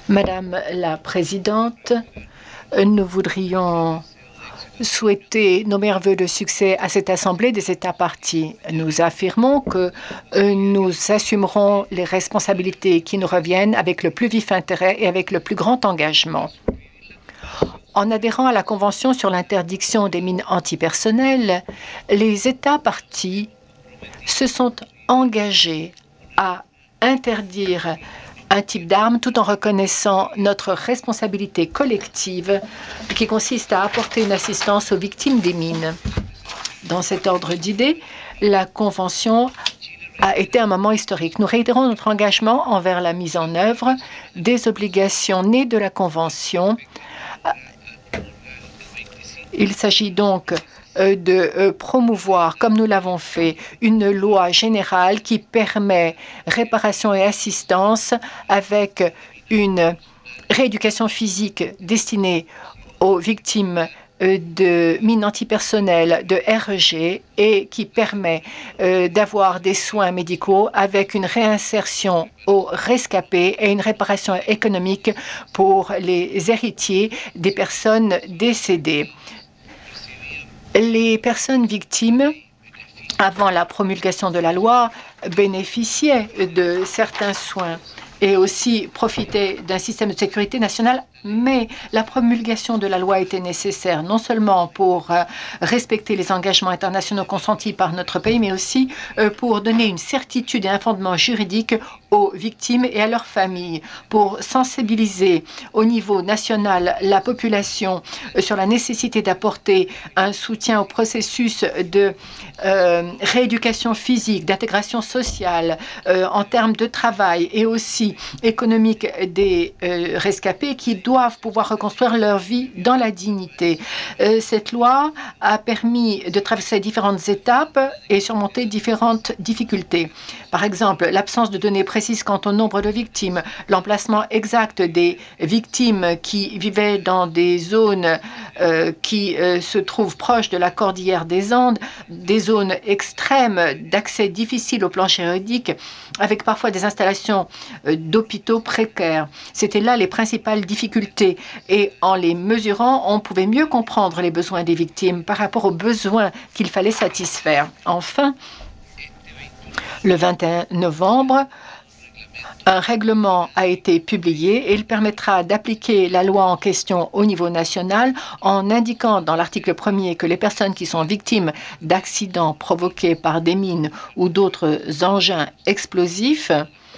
Madame la Présidente, nous voudrions souhaiter nos meilleurs vœux de succès à cette Assemblée des États parties. Nous affirmons que nous assumerons les responsabilités qui nous reviennent avec le plus vif intérêt et avec le plus grand engagement. En adhérant à la Convention sur l'interdiction des mines antipersonnelles, les États parties se sont engagés à interdire un type d'arme tout en reconnaissant notre responsabilité collective qui consiste à apporter une assistance aux victimes des mines. Dans cet ordre d'idées, la Convention a été un moment historique. Nous réitérons notre engagement envers la mise en œuvre des obligations nées de la Convention. Il s'agit donc de promouvoir, comme nous l'avons fait, une loi générale qui permet réparation et assistance avec une rééducation physique destinée aux victimes de mines antipersonnelles, de REG, et qui permet d'avoir des soins médicaux avec une réinsertion aux rescapés et une réparation économique pour les héritiers des personnes décédées. Les personnes victimes, avant la promulgation de la loi, bénéficiaient de certains soins et aussi profitaient d'un système de sécurité nationale, mais la promulgation de la loi était nécessaire non seulement pour respecter les engagements internationaux consentis par notre pays, mais aussi pour donner une certitude et un fondement juridique aux victimes et à leurs familles, pour sensibiliser au niveau national la population sur la nécessité d'apporter un soutien au processus de rééducation physique, d'intégration sociale, en termes de travail et aussi économique des rescapés qui doivent pouvoir reconstruire leur vie dans la dignité. Cette loi a permis de traverser différentes étapes et surmonter différentes difficultés. Par exemple, l'absence de données précises quant au nombre de victimes, l'emplacement exact des victimes qui vivaient dans des zones qui se trouvent proches de la cordillère des Andes, des zones extrêmes d'accès difficile au plan juridique, avec parfois des installations d'hôpitaux précaires. C'était là les principales difficultés. Et en les mesurant, on pouvait mieux comprendre les besoins des victimes par rapport aux besoins qu'il fallait satisfaire. Enfin, le 21 novembre, un règlement a été publié et il permettra d'appliquer la loi en question au niveau national en indiquant dans l'article 1er que les personnes qui sont victimes d'accidents provoqués par des mines ou d'autres engins explosifs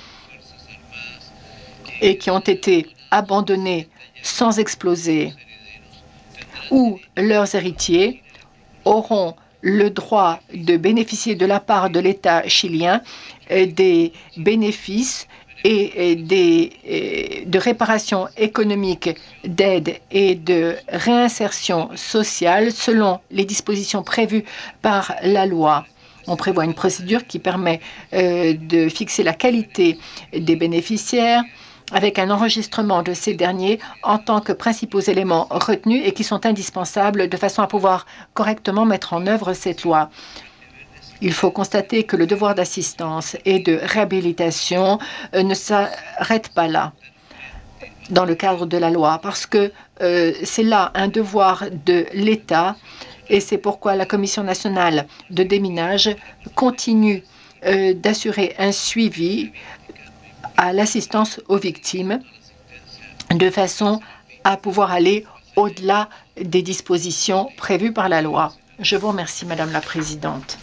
et qui ont été abandonnés sans exploser ou leurs héritiers auront le droit de bénéficier de la part de l'État chilien des bénéfices et de réparation économique, d'aide et de réinsertion sociale selon les dispositions prévues par la loi. On prévoit une procédure qui permet de fixer la qualité des bénéficiaires avec un enregistrement de ces derniers en tant que principaux éléments retenus et qui sont indispensables de façon à pouvoir correctement mettre en œuvre cette loi. Il faut constater que le devoir d'assistance et de réhabilitation ne s'arrête pas là dans le cadre de la loi, parce que c'est là un devoir de l'État et c'est pourquoi la Commission nationale de déminage continue d'assurer un suivi à l'assistance aux victimes de façon à pouvoir aller au-delà des dispositions prévues par la loi. Je vous remercie, Madame la Présidente.